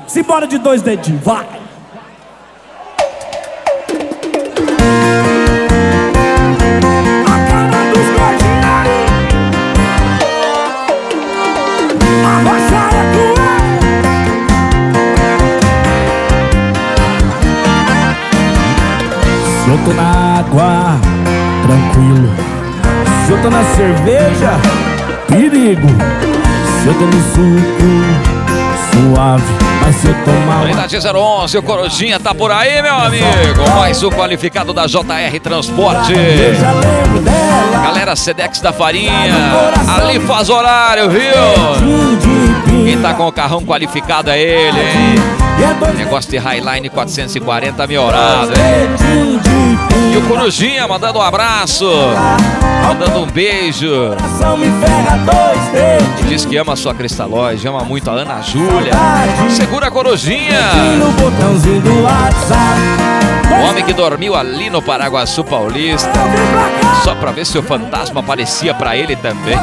Simbora de 2 dedinhos, vai! Se eu tô na água, tranquilo. Se eu tô na cerveja, perigo. Se eu tô no suco, suave. Mas se eu tomar Unidade 011, o Corujinha tá por aí, meu amigo. Mais um qualificado da JR Transporte. eu já lembro dela. Galera Sedex da Farinha, ali faz horário, viu? Quem tá com o carrão qualificado é ele, hein? Negócio de Highline 440 melhorado, hein? E o Corujinha mandando um abraço, mandando um beijo. E diz que ama a sua Cristalóide, ama muito a Ana Júlia. Segura a Corujinha. O homem que dormiu ali no Paraguaçu Paulista, só pra ver se o fantasma aparecia pra ele também.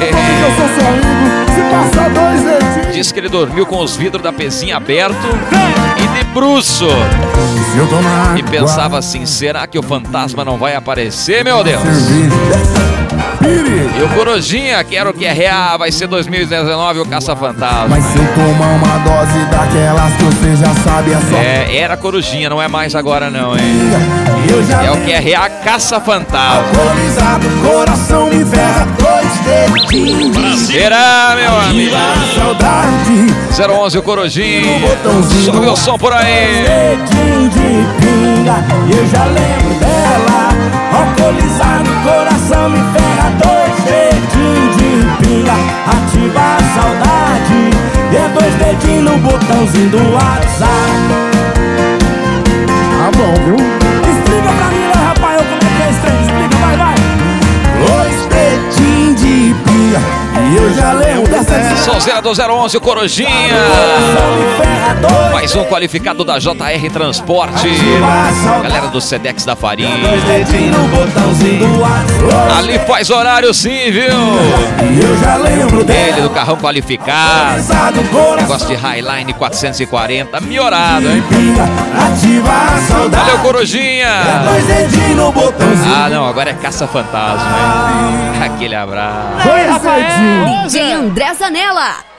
Diz que ele dormiu com os vidros da pezinha abertos e de bruço. E pensava assim, será que o fantasma não vai aparecer, meu Deus? E o Corujinha, quero que é real, vai ser 2019 o Caça-Fantasma. Mas se eu tomar uma dose daquelas que você já sabe, é só... Era Corujinha, não é mais agora não, hein? É o que é real, Caça-Fantasma. Alcoolizado, coração me ferra, 2 dedinhos. Será, meu amigo? Saudade. 011 o Corujinha, sobe o som por aí. Dedinho de pinga, eu já lembro dela. Alcoolizado, coração me ferra, 2 dedinhos de pinga. Ativa a saudade, é 2 dedinhos no botãozinho do WhatsApp. Tá bom, viu? Explica pra mim, né, rapaz, como é que é esse trem? Explica, vai. 2 dedinhos de pinga, e eu já lembro dessa. Sonzeira do 011 o Corujinha. Mais um qualificado da JR Transporte. Galera do Sedex da Farinha. Ali faz horário sim, viu? Eu já lembro Ele do carrão qualificado. Negócio de Highline 440. Melhorado, hein? Ativa a saudade. Valeu, Corujinha. 2 dedinhos no botãozinho. Ah, não, agora é Caça-Fantasma, hein? Aquele abraço. Oi, Rafael. DJ André Zanella.